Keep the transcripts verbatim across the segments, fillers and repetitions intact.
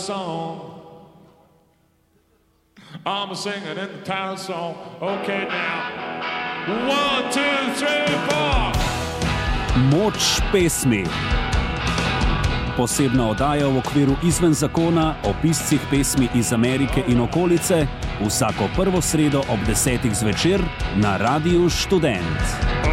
song. I'm singing in the town song. Okay now. One, two, three, four. Moč pesmi. Posebna oddaja v okviru Izven zakona o piscih pesmi iz Amerike in okolice vsako prvo sredo ob desetih zvečer na Radiu Študent.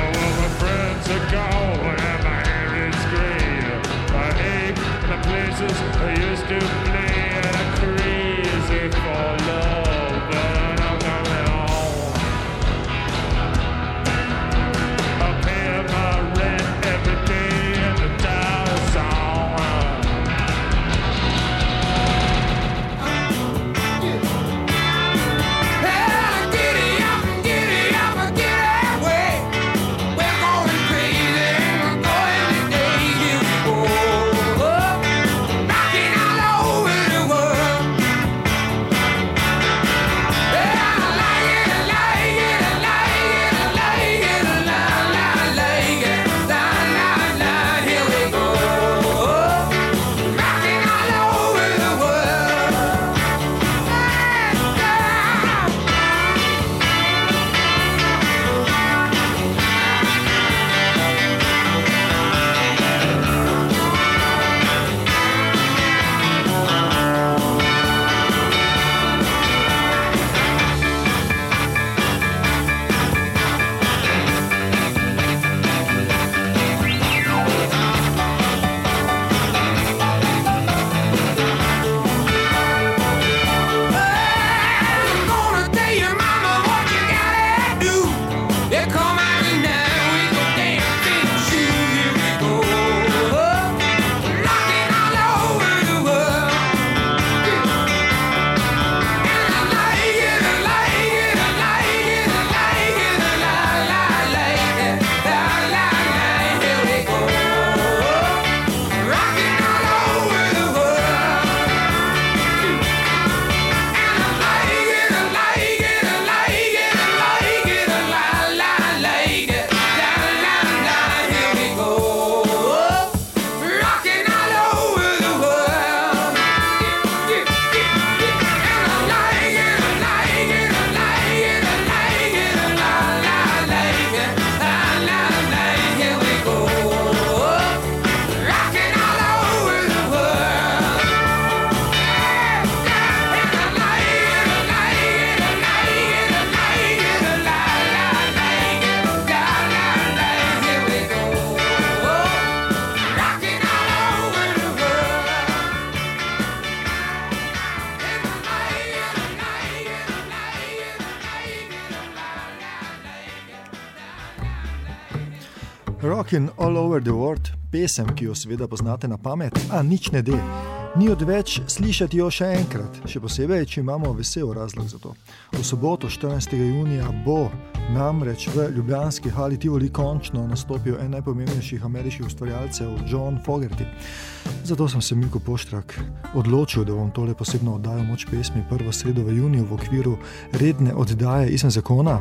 Rockin' all over the world, pesem, ki jo seveda poznate na pamet, a nič ne de. Ni odveč slišati jo še enkrat, še posebej, če imamo vesel razlog za to. V soboto, štirinajstega junija, bo namreč v ljubljanski hali Tivoli končno nastopil en najpomembnejših ameriških ustvarjalcev, John Fogerty. Zato sem se, Milko Poštrak, odločil, da bom tole posebno oddajo Moč pesmi prvo sredo v juniju v okviru redne oddaje Izven zakona,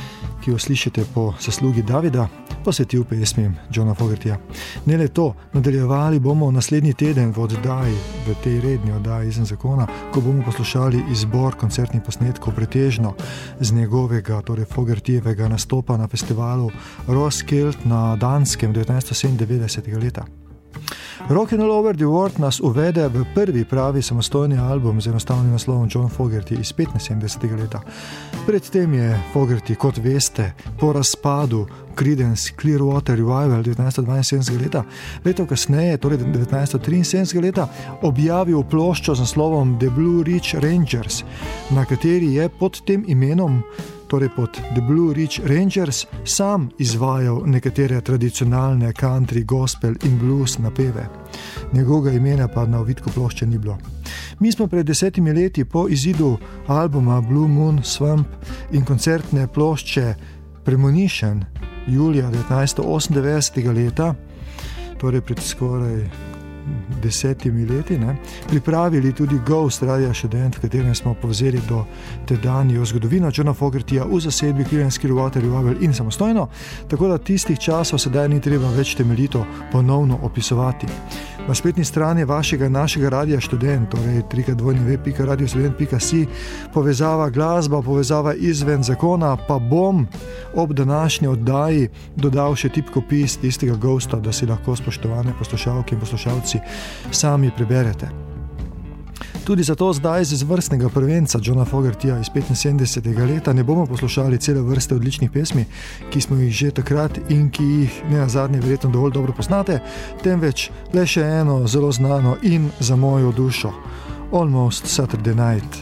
ki jo slišite po zaslugi Davida, posvetil pesmim Johna Fogertyja. Ne le to, nadaljevali bomo naslednji teden v oddaji, v tej redni oddaji Izven zakona, ko bomo poslušali izbor koncertnih posnetkov pretežno z njegovega, torej Fogertyjevega nastopa na festivalu Roskilde na Danskem devetnajststo sedemindevetdesetega leta. Rockin' all over the world nas uvede v prvi pravi samostojni album z enostavnim naslovom John Fogerty iz petinsedemdesetega leta. Predtem je Fogerty, kot veste, po razpadu Creedence Clearwater Revival devetnajststo dvainsedemdesetega leta, leto kasneje, torej devetnajststo triinsedemdesetega leta, objavil ploščo z naslovom The Blue Ridge Rangers, na kateri je pod tem imenom, torej pod The Blue Ridge Rangers, sam izvajal nekatere tradicionalne country, gospel in blues napeve. Njegovega imena pa na ovitku plošče ni bilo. Mi smo pred desetimi leti po izidu albuma Blue Moon Swamp in koncertne plošče Premonition julija devetnajststo osemindevetdesetega leta, torej pred skoraj desetimi leti, ne, pripravili tudi Ghost Radio študent, v katerem smo povzeli do tedanjo zgodovino Johna Fogertyja v zasedbi Creedence Clearwater Revival in samostojno, tako da tistih časov sedaj ni treba več temeljito ponovno opisovati. Na spletni strani vašega našega Radia Študent, torej w w w pika radio student pika si, povezava glasba, povezava izven zakona, pa bom ob današnji oddaji dodal še tipkopis tistega Ghosta, da si lahko, spoštovane poslušalke in poslušalci, sami preberete. Tudi zato zdaj z izvrstnega prvenca Johna Fogertyja iz petinsedemdesetega leta ne bomo poslušali cele vrste odličnih pesmi, ki smo jih že takrat in ki jih ne nazadnje verjetno dovolj dobro poznate, temveč le še eno zelo znano in za mojo dušo, Almost Saturday Night.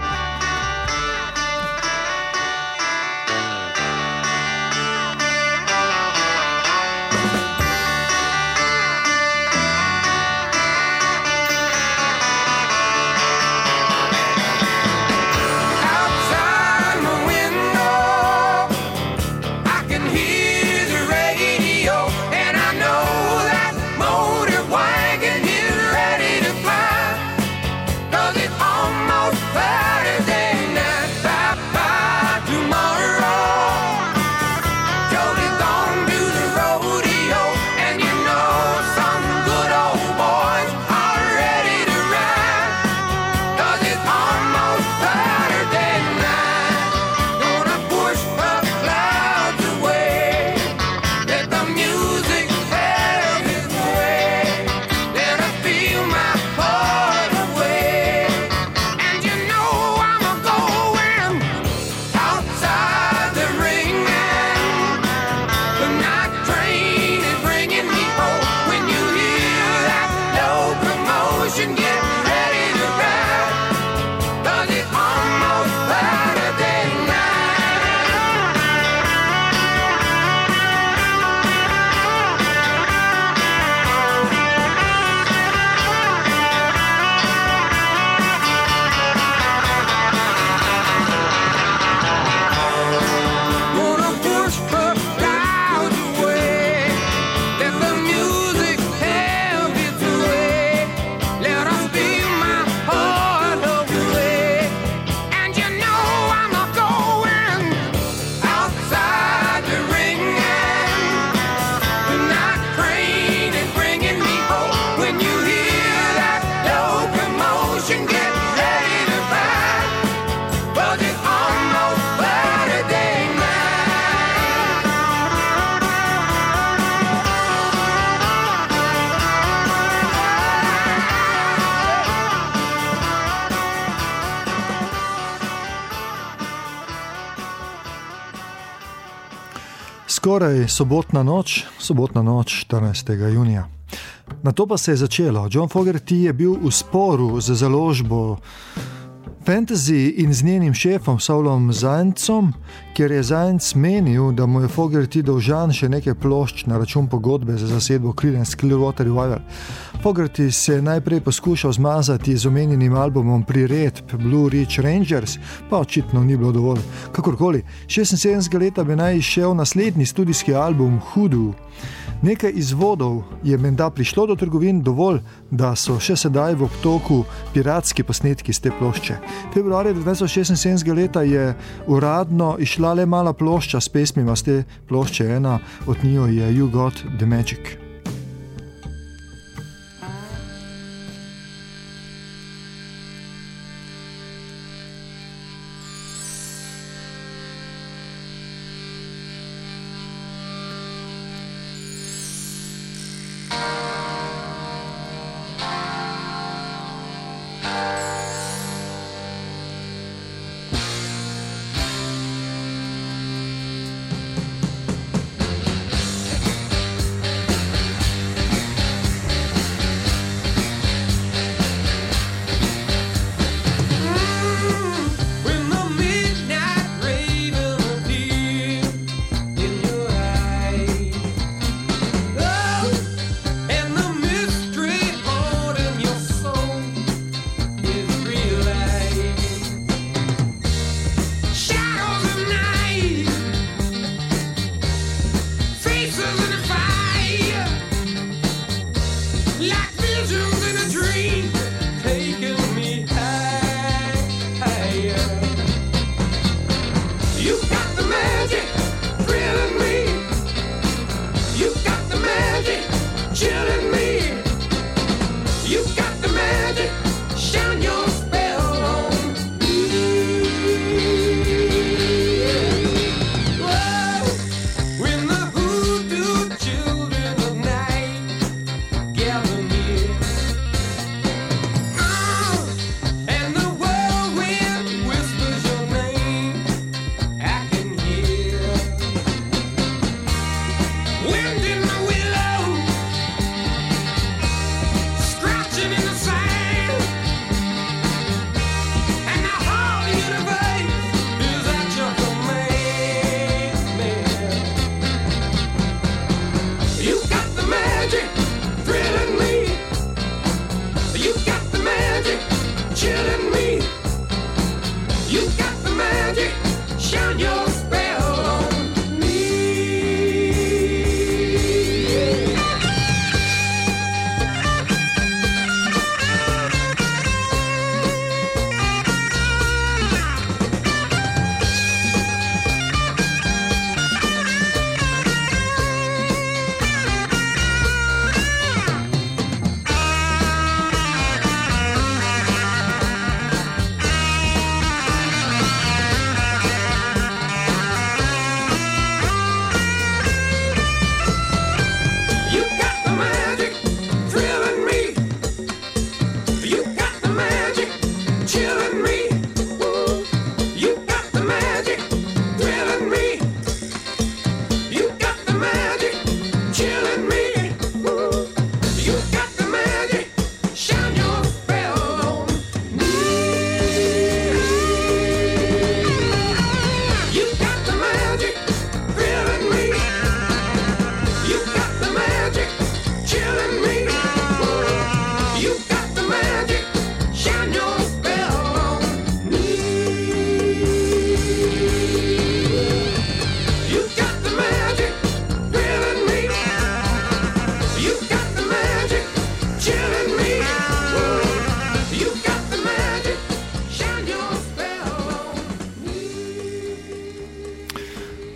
Skoraj sobotna noč, sobotna noč štirinajstega junija. Na to pa se je začelo. John Fogerty je bil v sporu z založbo Fantasy in z njenim šefom Saulom Zajncom, ker je Zajnc menil, da mu je Fogerty dolžan še nekaj plošč na račun pogodbe za zasedbo Creedence Clearwater Revival. Fogerty se je najprej poskušal zmazati z omenjenim albumom priredb Blue Ridge Rangers, pa očitno ni bilo dovolj. Kakorkoli, šestinsedemdesetega leta bi naj izšel naslednji studijski album Hoodoo. Nekaj izvodov je menda prišlo do trgovin dovolj, da so še sedaj v obtoku piratski posnetki z te plošče. Februarja devetnajststo šestinsedemdesetega leta je uradno išla le mala plošča s pesmima z te plošče, ena od njiju je You Got the Magic.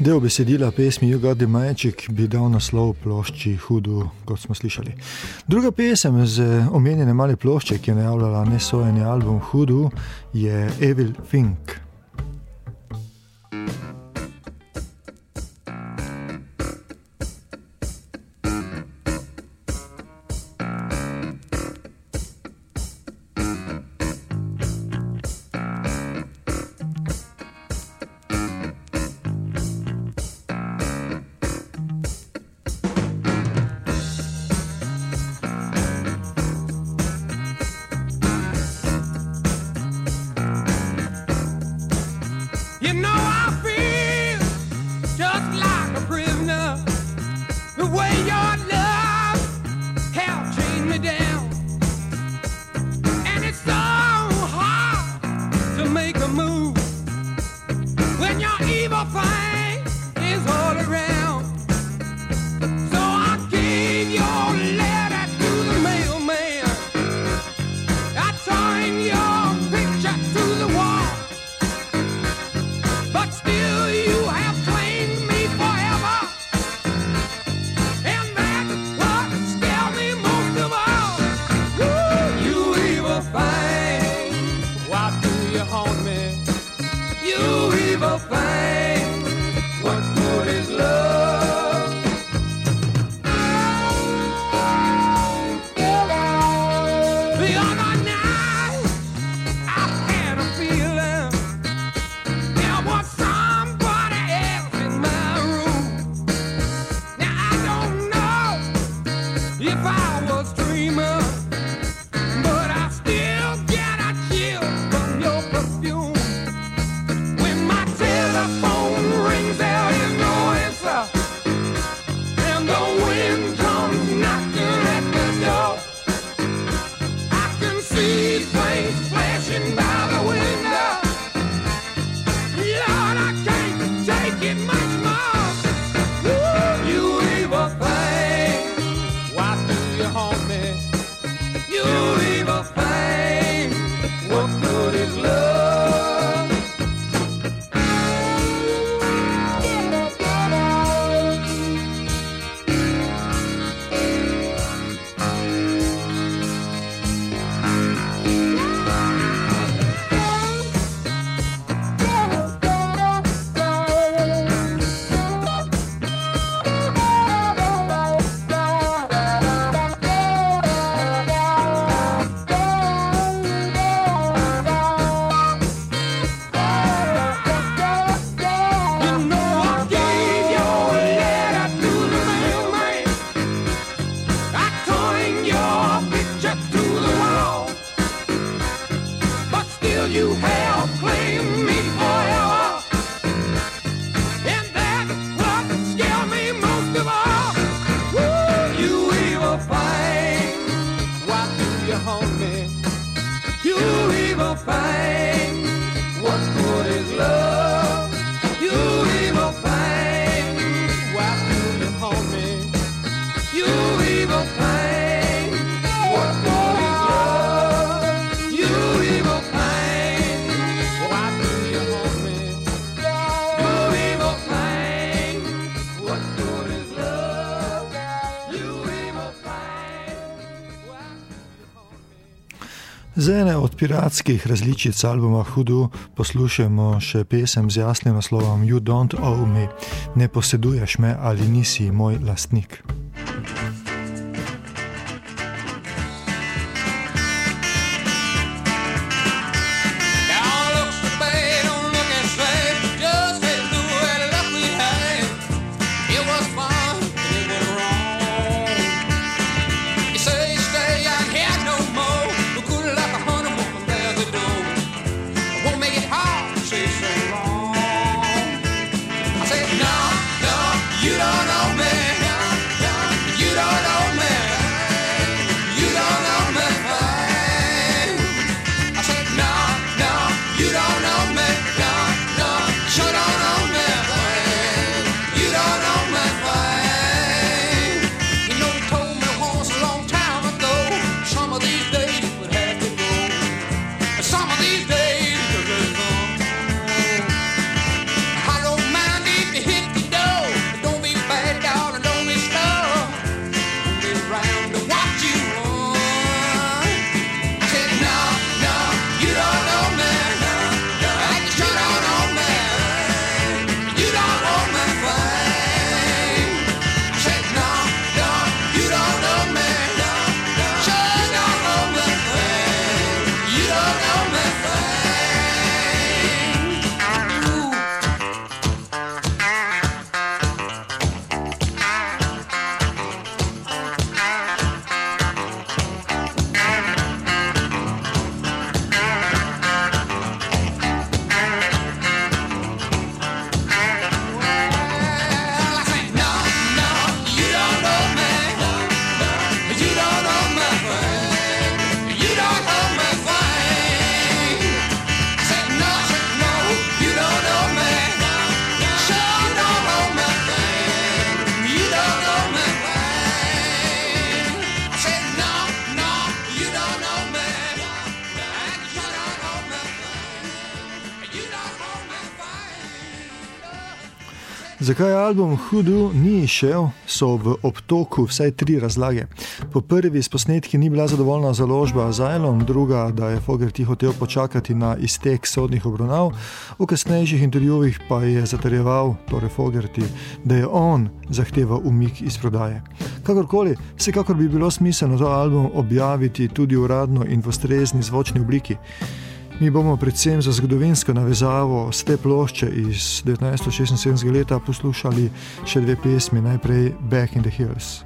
del besedila pesmi You Got the Magic bi dal naslov plošči Hudu, kot smo slišali. Druga pesem z omenjene male plošče, ki je najavljala nesojeni album Hudu, je Evil Think. Z ene od piratskih različic albuma Hudu poslušamo še pesem z jasnim naslovom You Don't Owe Me, ne poseduješ me ali nisi moj lastnik. You don't know me. Zakaj album Hoodoo ni izšel, so v obtoku vsaj tri razlage. Po prvi s posnetki ni bila zadovoljna založba Asylum, druga, da je Fogerty hotel počakati na iztek sodnih obravnav, v kasnejših intervjujih pa je zatrjeval, torej Fogerty, da je on zahteval umik iz prodaje. Kakorkoli, vsekakor bi bilo smiselno to album objaviti tudi uradno in v ustrezni zvočni obliki. Mi bomo predvsem za zgodovinsko navezavo z te plošče iz devetnajststo šestinsedemdesetega leta poslušali še dve pesmi, najprej Back in the Hills.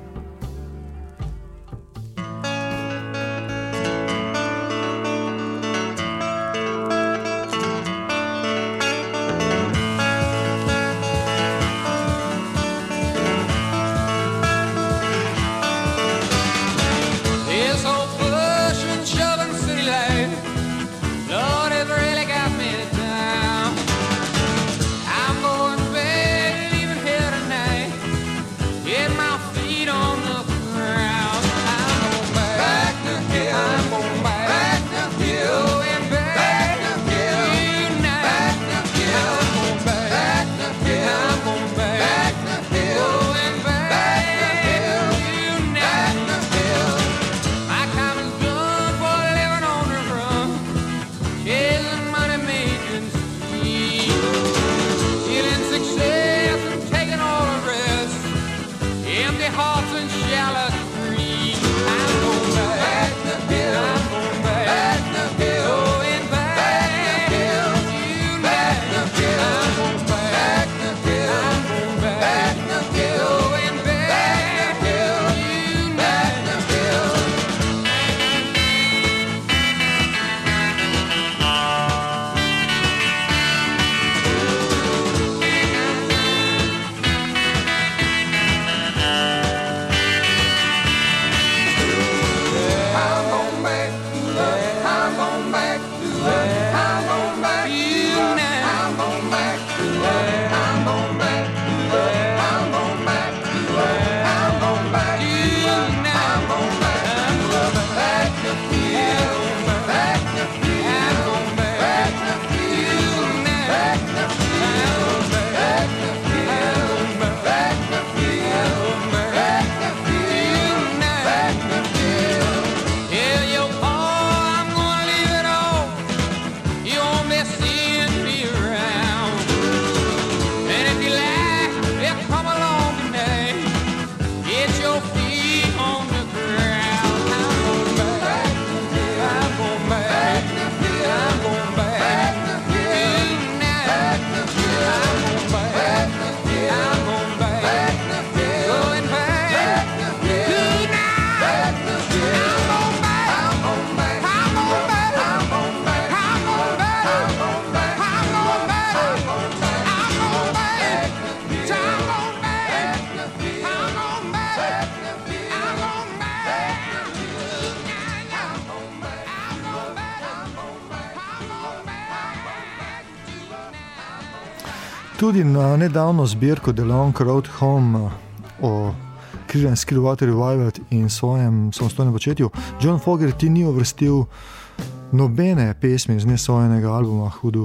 Tudi na nedavno zbirko The Long Road Home o Creedence Clearwater Revival in svojem samostojnem početju John Fogerty ni uvrstil nobene pesmi z nesojenega albuma Hoodoo.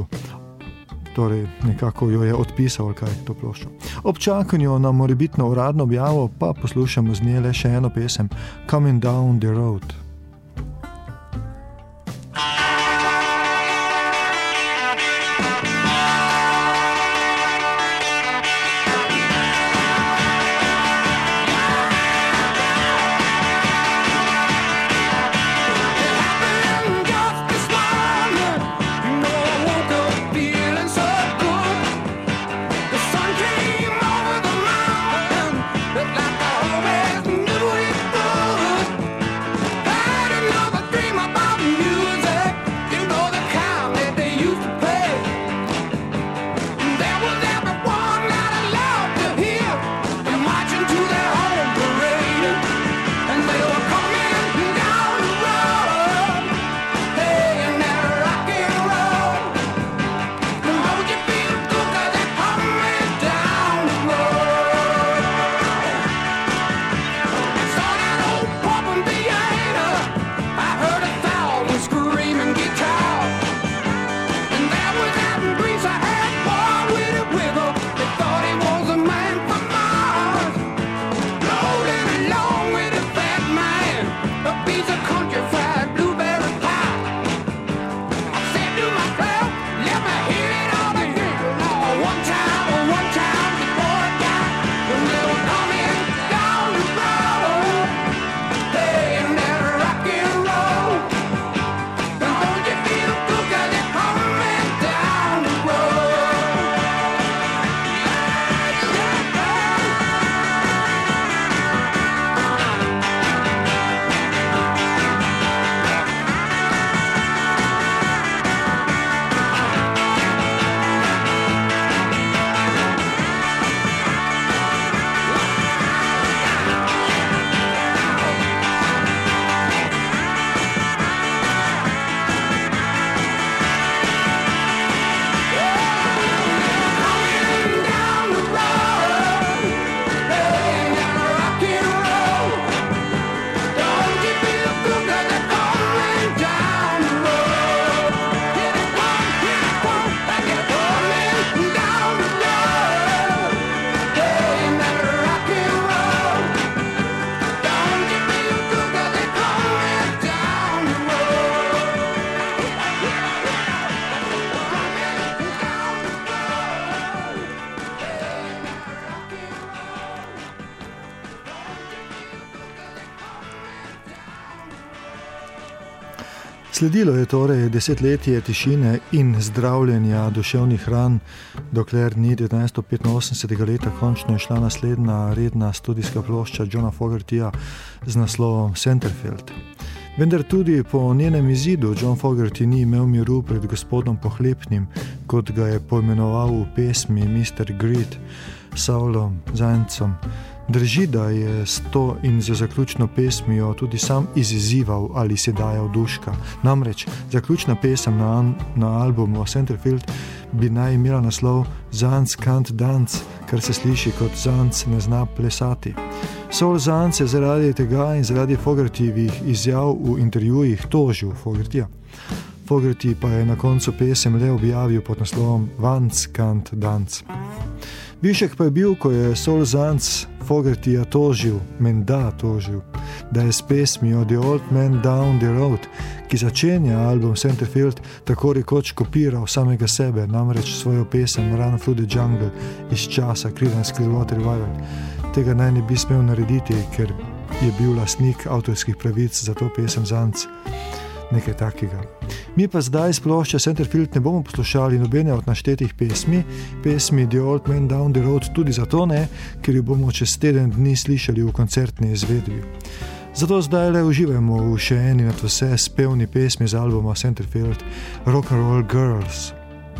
Torej, nekako jo je odpisal, kaj to ploščo. Ob čakanju na morebitno uradno objavo pa poslušamo z nje le še eno pesem Coming Down the Road. Like I always knew it would. Sledilo je torej desetletje tišine in zdravljenja duševnih ran, dokler ni devetnajststo petinosemdesetega leta končno je šla naslednja redna studijska plošča Johna Fogertyja z naslovom Centerfield. Vendar tudi po njenem izidu John Fogerty ni imel miru pred gospodom Pohlepnim, kot ga je poimenoval v pesmi mister Greed, Saulom Zancem. Drži, da je s to in za zaključno pesmijo tudi sam izzival ali si dajal duška. Namreč zaključna pesem na, na albumu Centerfield bi naj imela naslov Zanc can't dance, kar se sliši kot Zanc ne zna plesati. Saul Zaentz je zaradi tega in zaradi Fogertyjevih izjav v intervjujih tožil Fogertyja. Fogerty pa je na koncu pesem le objavil pod naslovom Vanc can't dance. Višek pa je bil, ko je Saul Zaentz Fogertyja tožil, menda tožil, da je s pesmijo The Old Man Down the Road, ki začenja album Centerfield, tako rekoč kopiral samega sebe, namreč svojo pesem Run Through the Jungle iz časa Creedence Clearwater Revival. Tega naj ne bi smel narediti, ker je bil lastnik avtorskih pravic za to pesem Zaentz. Nekaj takega. Mi pa zdaj z plošče Centerfield ne bomo poslušali nobene od naštetih pesmi, pesmi The Old Man Down the Road tudi zato ne, ker jo bomo čez teden dni slišali v koncertni izvedbi. Zato zdaj le uživamo v še eni nad vse spevni pesmi z albuma Centerfield, Rock and Roll Girls.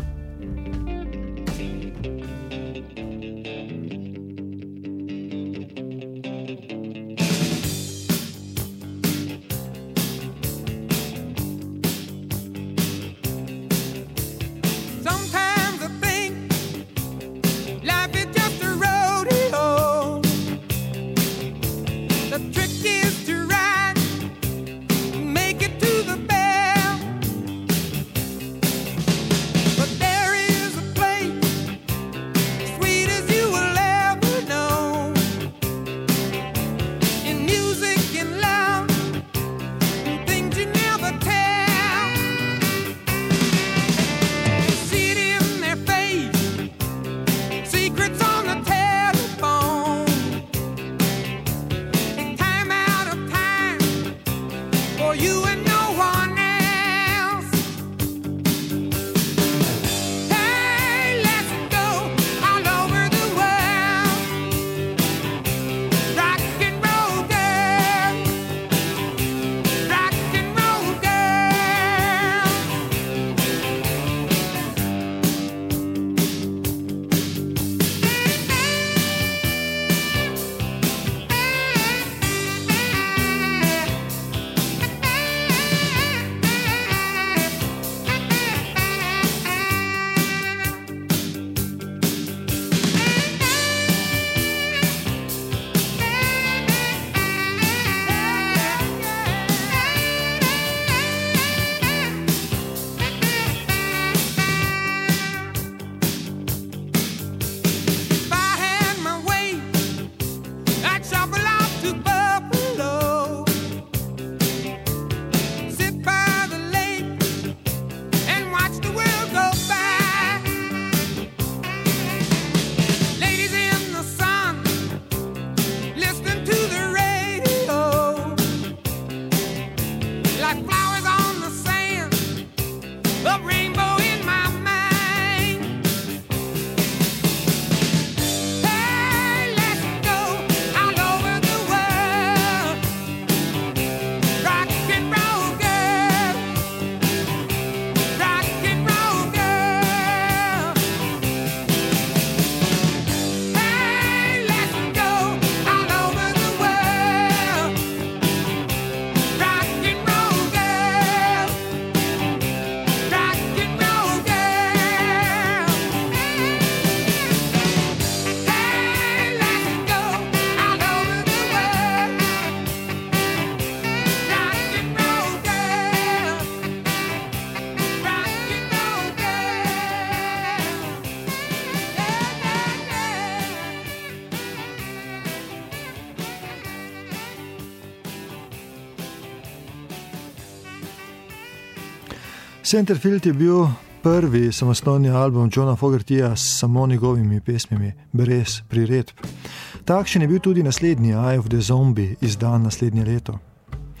Centerfield je bil prvi samostojni album Johna Fogertyja s samo njegovimi pesmimi, brez priredb. Takšen je bil tudi naslednji Eye of the Zombie, izdan naslednje leto.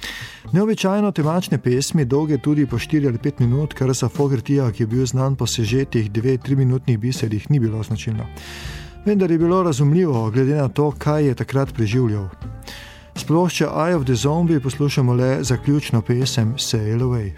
Neobičajno temačne pesmi, dolge tudi po štiri ali pet minut, kar za Fogertija, ki je bil znan po sežetih dve, tri minutnih biserih, ni bilo značilno. Vendar je bilo razumljivo, glede na to, kaj je takrat preživljal. S plošče Eye of the Zombie poslušamo le zaključno pesem Sail Away.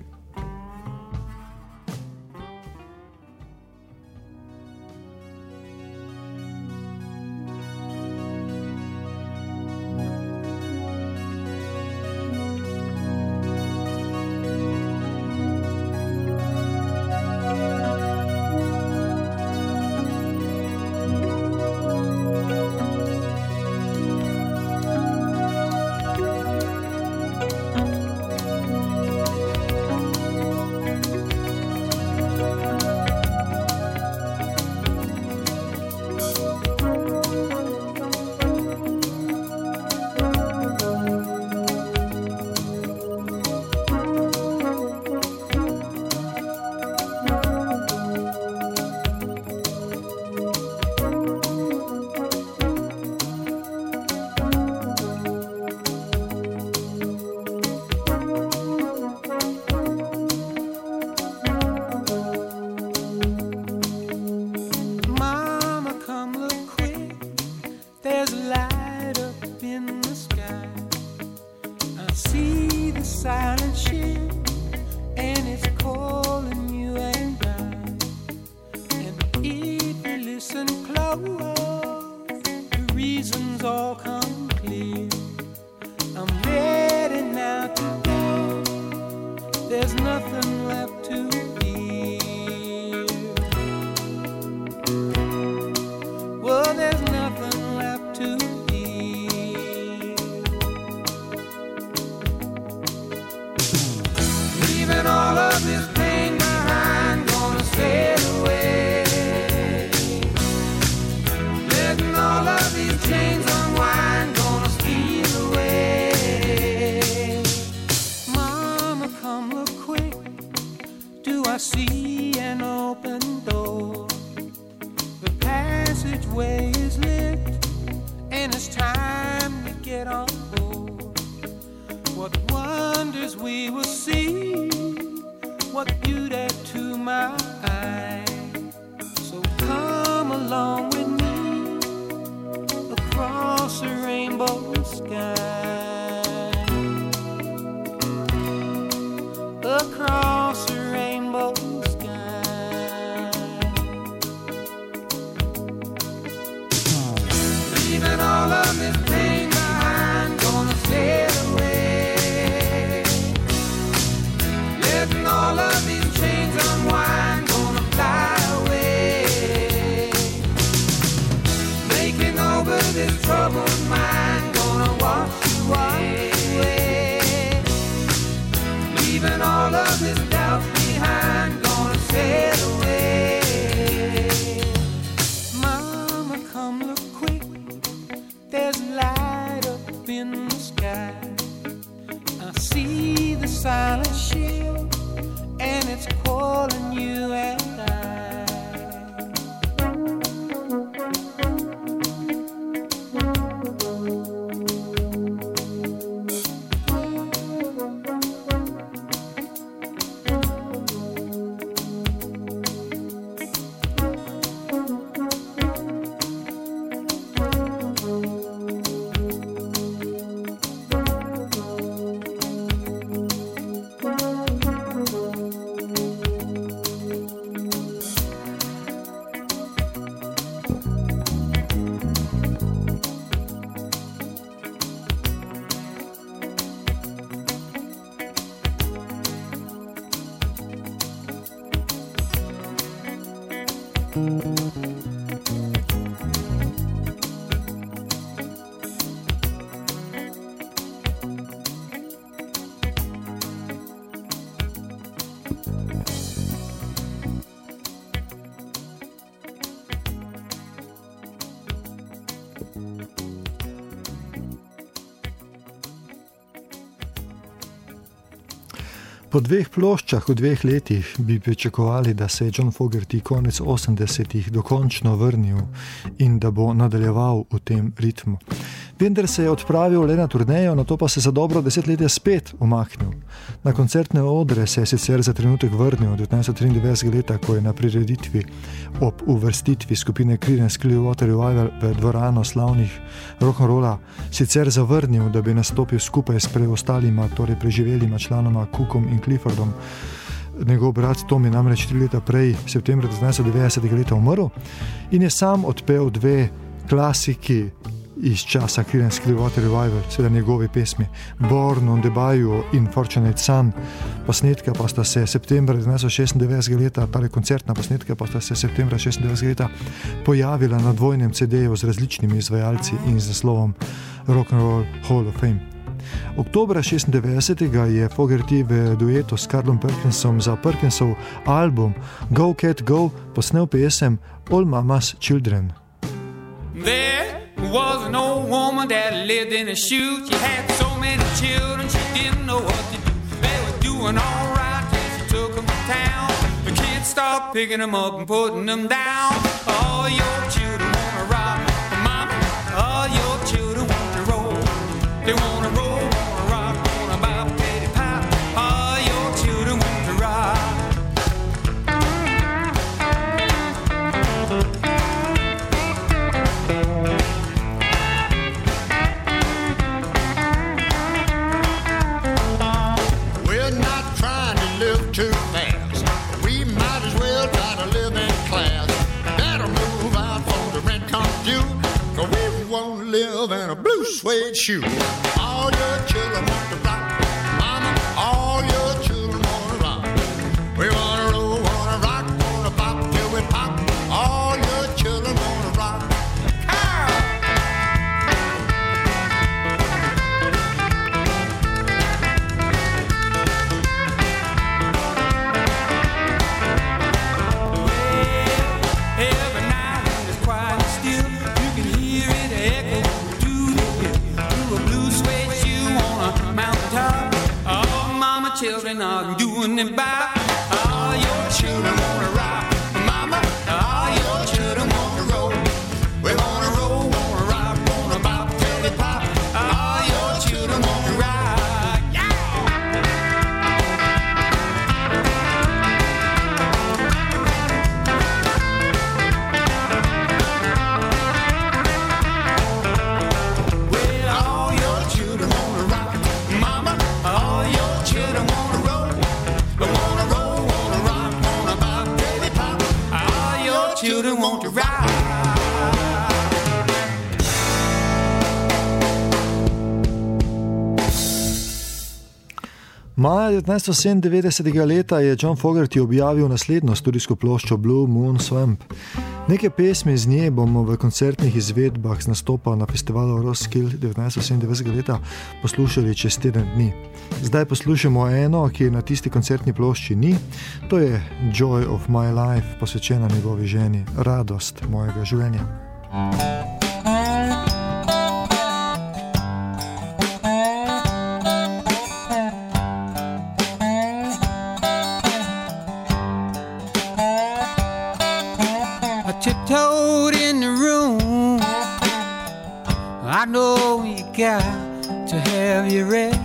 Po dveh ploščah v dveh letih bi pričakovali, da se je John Fogerty konec osemdesetih dokončno vrnil in da bo nadaljeval v tem ritmu. Vendar se je odpravil le na turnejo, nato pa se za dobro desetletje spet umaknil. Na koncertne odre se je sicer za trenutek vrnil devetnajststo triindevetdesetega leta, ko je na prireditvi ob uvrstitvi skupine Creedence Clearwater Revival v dvorano slavnih rock'n'rolla sicer zavrnil, da bi nastopil skupaj s preostalima, torej preživelima članoma Cookom in Cliffordom. Njegov brat Tom je namreč tri leta prej, septembra devetnajststo devetdesetega leta umrl in je sam odpel dve klasiki iz časa Creedence Clearwater Revival, seveda njegove pesmi Born on the Bayou in Fortunate Son. Posnetka pa sta se septembra devetnajststo šestindevetdesetega leta, tale koncertna posnetka pa sta se septembra šestindevetdesetega leta pojavila na dvojnem ce de-ju z različnimi izvajalci in z naslovom Rock and Roll Hall of Fame. Oktobra šestindevetdesetega je Fogerty v duetu s Carlom Perkinsom za Perkinsov album Go Cat Go posnel pesem All Mama's Children. There was an old woman that lived in a chute. She had so many children, she didn't know what to do. They were doing all right till she took them to town. The kids stopped picking them up and putting them down. All your children wanna rock, mama. All your children want to roll. They wanna roll, wanna rock, wanna bop, petty pop. All your children want to rock. Too fast. We might as well try to live in class. Better move out before the rent comes due, 'cause we won't live in a blue suede shoe. All your children want to rock, mama. All your children want to rock. We wanna roll, wanna rock, wanna pop till we pop. All your children want to rock. Children are doing it by. All your children wanna rock, mama. All your children wanna roll. We wanna roll, wanna rock, wanna bop till we pop. All your children wanna rock, yeah. Well, all your children wanna rock, mama. All your children wanna roll. We wanna roll, wanna rock, wanna bop, baby pop. All your children want to rock. Maja devetnajststo sedemindevetdesetega leta je John Fogerty objavil naslednjo studijsko ploščo Blue Moon Swamp. Neke pesmi z nje bomo v koncertnih izvedbah z nastopa na festivalu Roskilde devetnajststo sedemindevetdesetega leta poslušali čez teden dni. Zdaj poslušamo eno, ki je na tisti koncertni plošči ni. To je Joy of My Life, posvečena njegovi ženi, radost mojega življenja. Tiptoed in the room. I know you got to have your rest.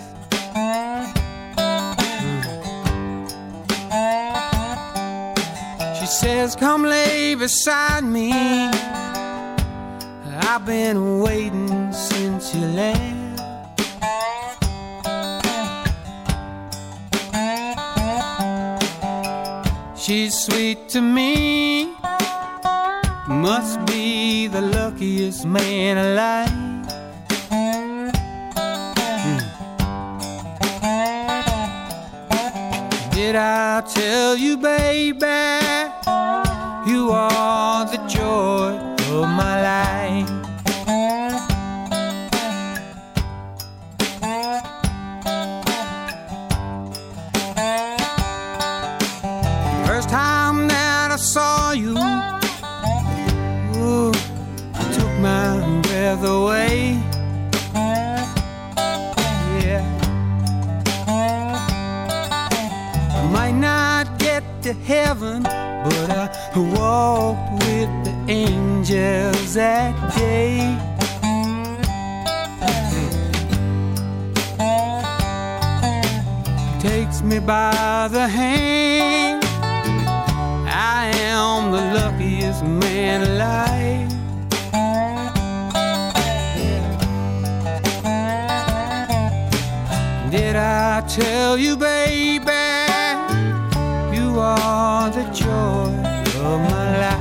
She says, come lay beside me. I've been waiting since you left. She's sweet to me. Must be the luckiest man alive. Hmm. Did I tell you, baby, you are the joy of my life? First time that I saw you, my breath away. Yeah. to heaven, but I walked with the angels that day. Takes me by the hand, I am the luckiest man alive. Did I tell you, baby, you are the joy of my life?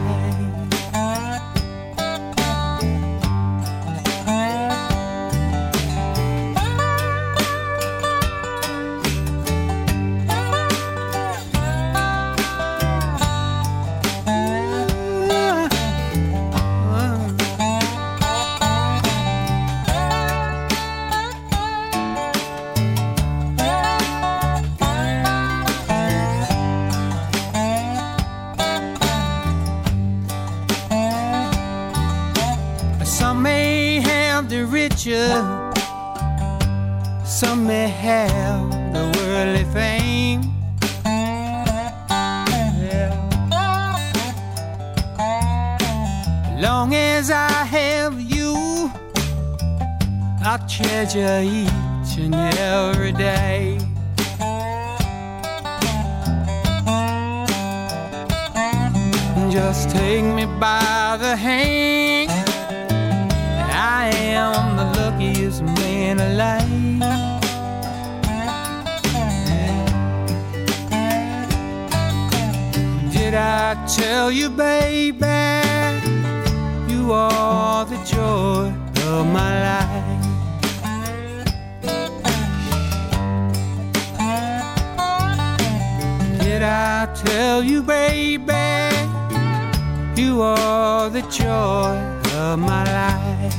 Some may have the worldly fame, yeah. Long as I have you, I treasure each and every day. Just take me by the hand, I am the luckiest man alive. Did I tell you, baby, you are the joy of my life? Did I tell you, baby, you are the joy of my life?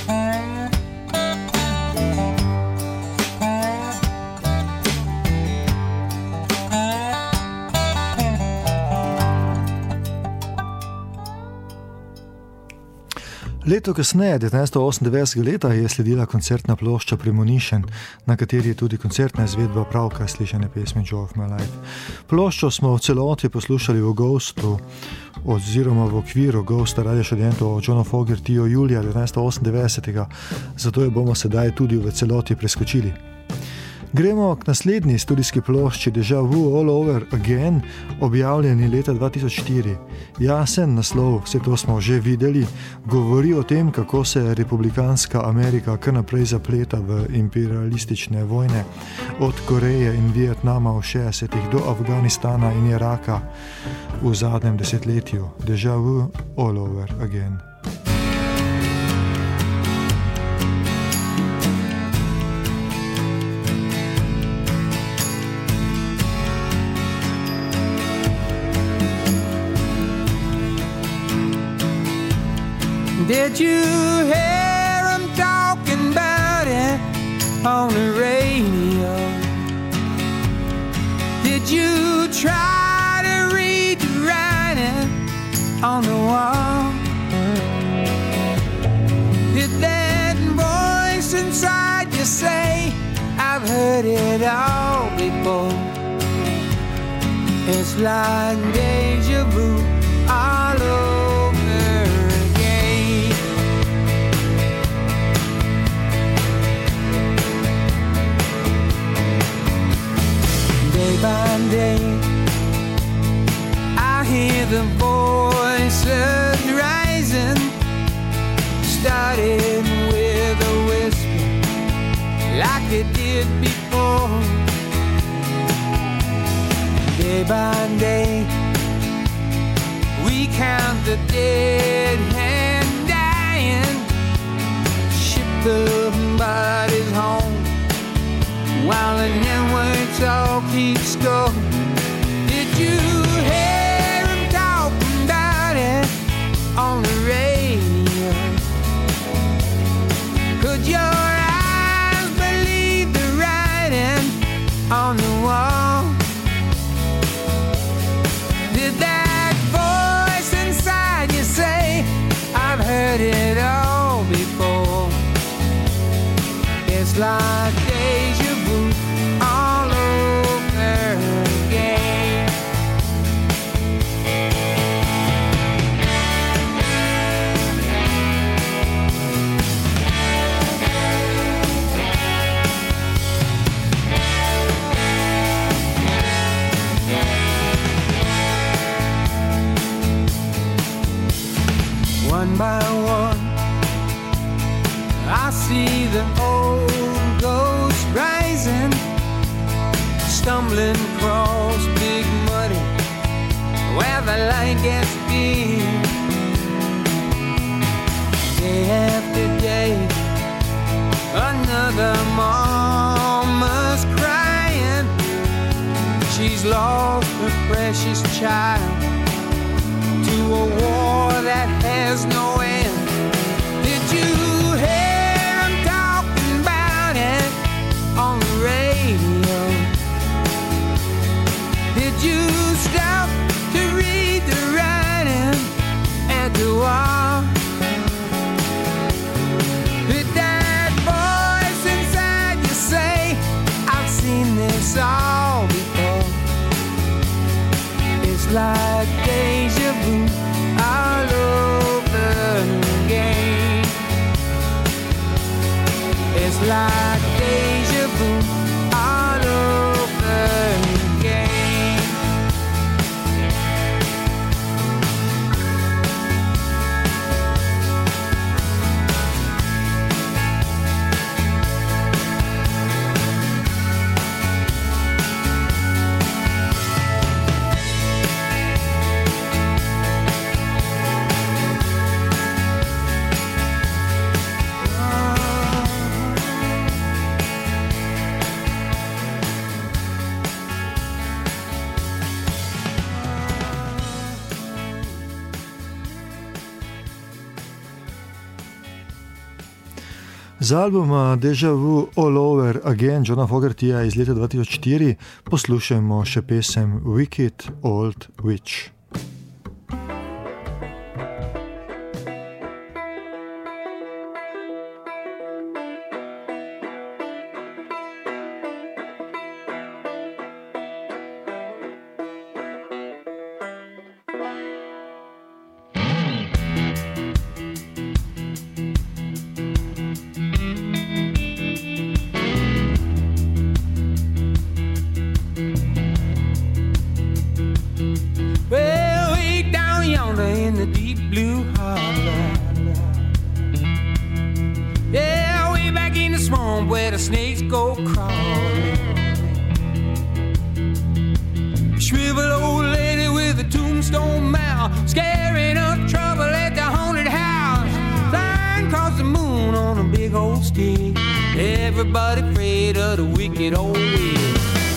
Leto kasneje, devetnajststo osemindevetdesetega leta, je sledila koncertna plošča Premonition, na kateri je tudi koncertna izvedba pravkar slišane pesmi Joy of My Life. Ploščo smo v celoti poslušali v Ghostu, oziroma v okviru Ghosta Radio študentov Johna Fogertyja julija devetnajststo osemindevetdesetega, zato jo bomo sedaj tudi v celoti preskočili. Gremo k naslednji studijski plošči Deja Vu All Over Again, objavljeni leta dva tisoč štiri. Jasen naslov, vse to smo že videli, govori o tem, kako se republikanska Amerika kar naprej zapleta v imperialistične vojne, od Koreje in Vietnama v šestdesetih do Afganistana in Iraka v zadnjem desetletju. Deja Vu All Over Again. Did you hear them talking about it on the radio? Did you try to read the writing on the wall? Did that voice inside you say, I've heard it all before? It's like deja vu all over. Day by day, I hear the voices rising, starting with a whisper, like it did before. Day by day, we count the dead and dying, ship the bodies home, while the networks all keeps going. Did you hear them talking about it on the radio? Could your eyes believe the writing on the wall? Did that voice inside you say, I've heard it all before? It's like deja vu all over again. stumbling across big muddy where the light gets dim. Day after day, another mama's crying. She's lost her precious child to a war that has no end. Did you hear them talking about it on the radio? Did you stop to read the writing at the wall? Did that voice inside you say, I've seen this all before? It's like deja vu all over again. It's like deja vu all over again. Z albuma Deja Vu All Over Again Johna Fogertyja iz leta dva tisoč štiri poslušajmo še pesem Wicked Old Witch. Everybody afraid of the wicked old witch.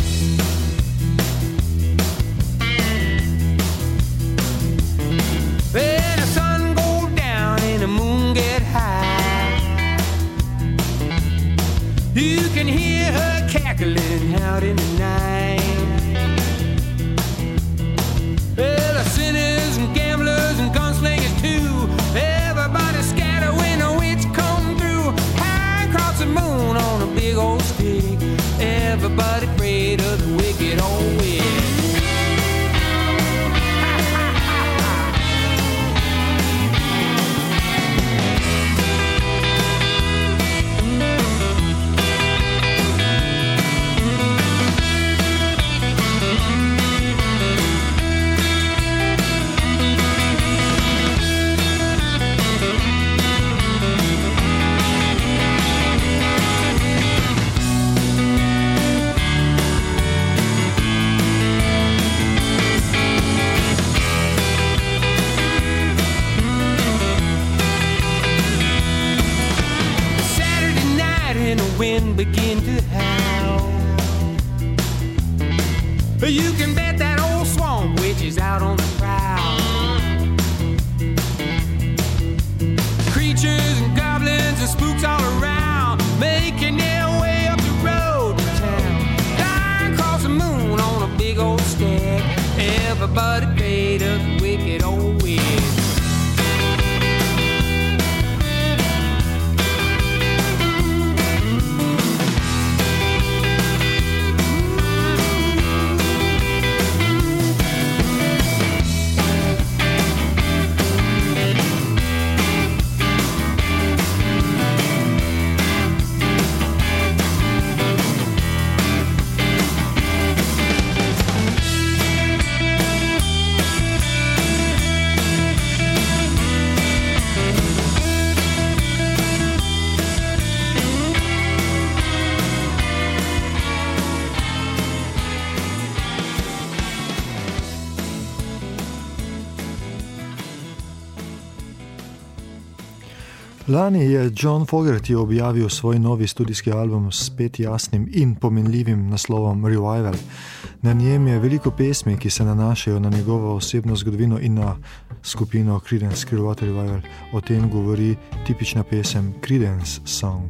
When the sun goes down and the moon get high, you can hear her cackling out in the night. Well, the sinners and gamblers and gunslingers too, everybody scatter when the witch come through. High across the moon on a big old stick, everybody afraid of the wicked old witch. Wind begin to howl. You can bet that old swamp witch is out on the prowl. Creatures and goblins and spooks all around, making their way up the road to town. Flying across the moon on a big old stag, everybody paid up the wicked old witch. Lani je John Fogerty objavil svoj novi studijski album s spet jasnim in pomenljivim naslovom Revival. Na njem je veliko pesmi, ki se nanašajo na njegovo osebno zgodovino in na skupino Creedence Clearwater Revival. O tem govori tipična pesem Creedence Song.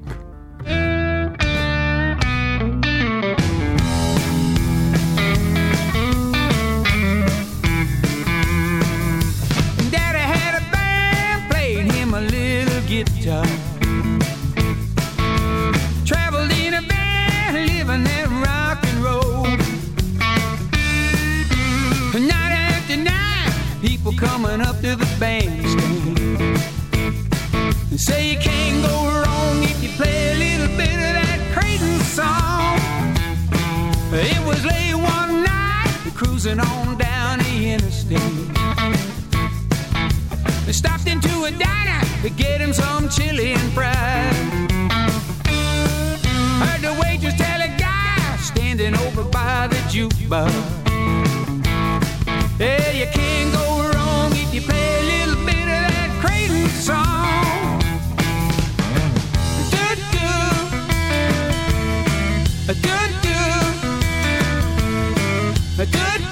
Guitar. Traveled in a van, living that rock and roll. Night after night, people coming up to the bandstand and say you can't go wrong if you play a little bit of that Creedence song. It was late one night, cruising on down the interstate. They stopped into a diner to get him some chili and fries. Heard the waitress tell a guy standing over by the jukebox, yeah, you can't go wrong if you play a little bit of that Creedence song. Do-do, do-do, do-do.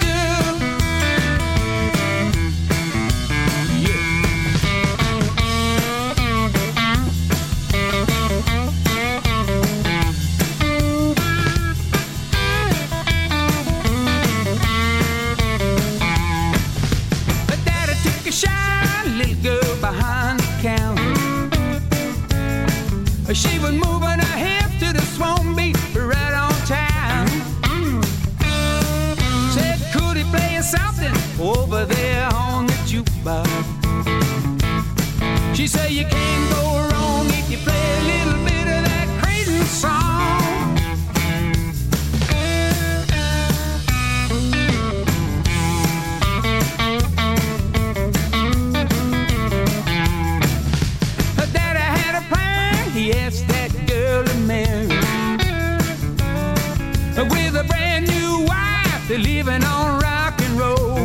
She was moving her hips to the swan beat right on time. Said, could he play us something over there on the jukebox? She said, you can't go wrong if you play a little bit of that Creedence song. Her daddy had a plan. He asked that girl to marry, with a brand new wife, they're living on rock and roll.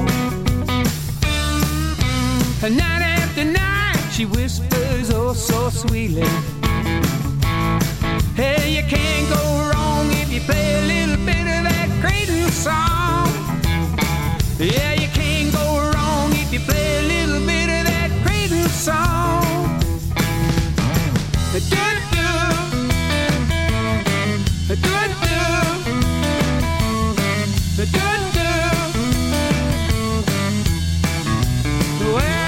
Night after night, she whispers oh so sweetly, hey, you can't go wrong if you play a little bit of that Creedence song. Yeah, you can't go wrong if you play a little bit of that Creedence song. Do-do, do-do, do-do. Well,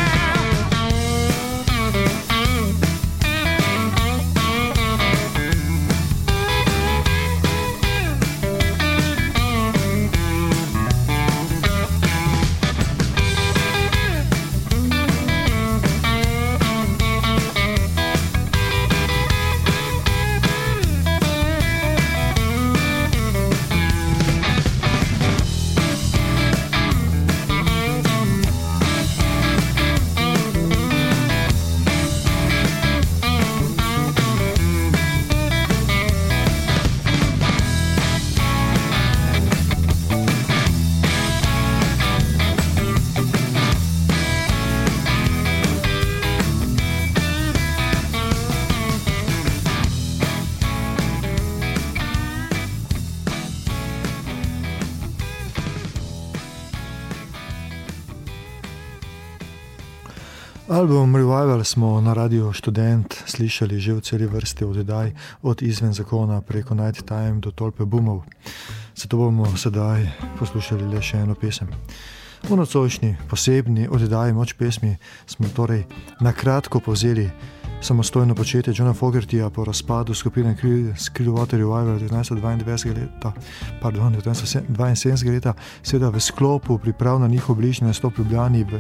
Album Revival smo na Radiu Študent slišali že v celi vrsti oddaj, od Izven zakona preko Night Time do Tolpe bumov. Zato bomo sedaj poslušali le še eno pesem. V nocojšnji posebni oddaji Moč pesmi smo torej nakratko povzeli samostojno početje Johna Fogertyja po razpadu skupine Clearwater Revival devetnajststo dvaindevetdesetega leta, pardon, devetnajststo dvainsedemdesetega leta, seveda v sklopu priprav na njihov bližnji nastop v Ljubljani v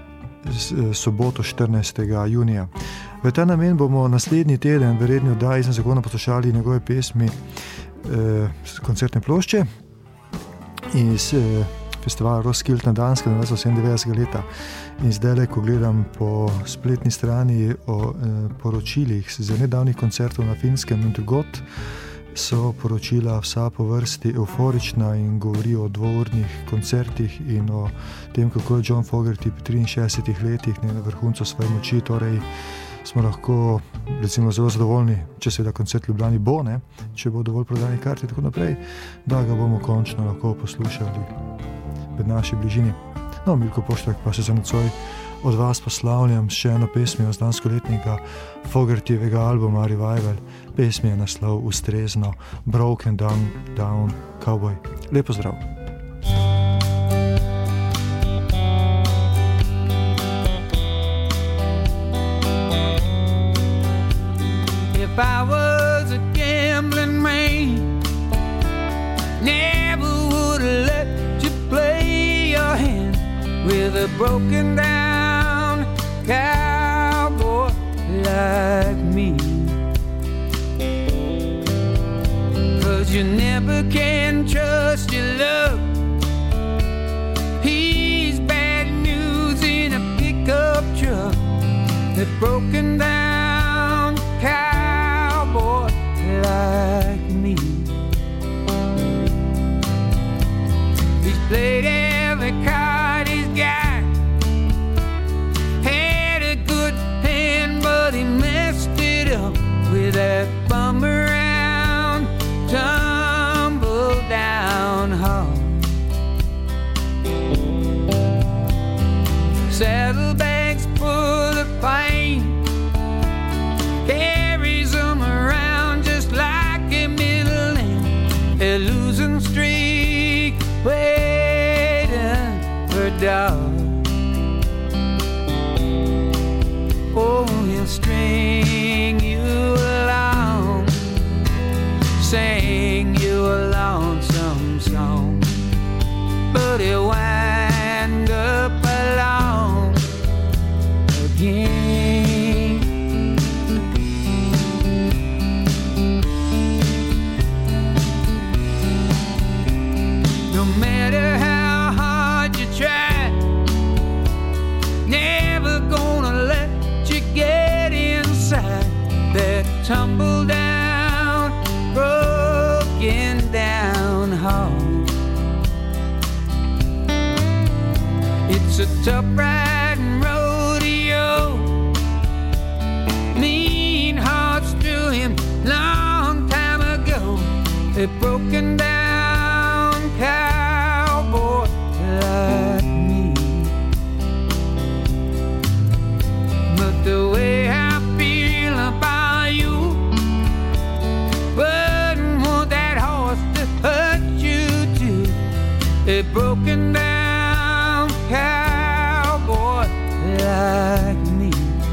soboto štirinajstega junija. V ta namen bomo naslednji teden v redni oddaji Izven zakona poslušali njegove pesmi eh, koncertne plošče iz eh, festivala Roskilde na Danskem devetnajststo sedemindevetdesetega leta. In zdaj, ko gledam po spletni strani o eh, poročilih z nedavnih koncertov na Finskem in drugod, so poročila vsa po vrsti euforična in govori o dvournih koncertih in o tem, kako je John Fogerty pri triinšestdesetih letih na vrhuncu svoje moči, torej smo lahko recimo zelo zadovoljni, če seveda koncert v Ljubljani bo, ne, če bo dovolj prodajnih kart in tako naprej, da ga bomo končno lahko poslušali v naši bližini. No, Milko Poštrak pa se za nocoj od vas poslavljam še eno pesmijo z lanskoletnega Fogertyjevega albuma Revival. Pesmi je naslov ustrezno Broken Down, Down Cowboy. Lep pozdrav. If I was a gambling man, never would have let you play your hand with a broken down cowboy like me. 'Cause you never can trust your luck. He's bad news in a pickup truck. A broken down cowboy like me. He's played every card he's got. Had a good hand, but he messed it up with that bum around, tumble down hard. Saddlebags full of pain, carries them around just like a middle name. A losing streak, waiting for dark. Oh, he'll string you along, sing you a lonesome song, but he'll wind up alone again. No matter how hard you try, never gonna let you get inside that tumble down, broken down heart. It's a tough riding rodeo. Mean hearts drew him long time ago. A broken down cowboy like me. But the way I feel about you, wouldn't want that horse to hurt you too. A broken down cowboy like me.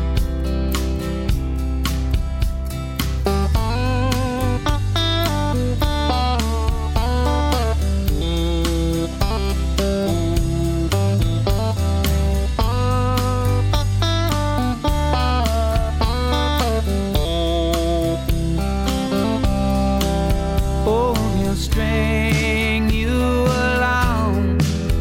Oh, he'll string you along,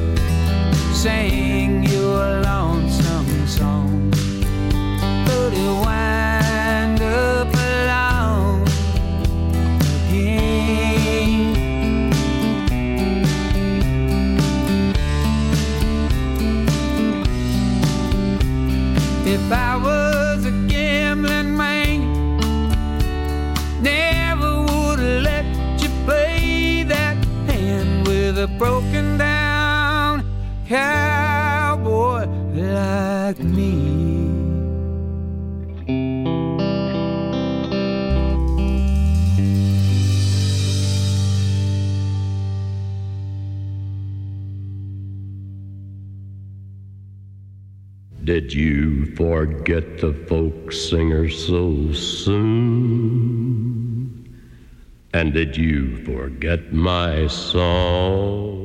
sing you a lonesome song, but he'll wind up alone again. If I was a gambling man, never would have let you play that hand with a broken down cowboy like me. Did you forget the folk singer so soon? And did you forget my song?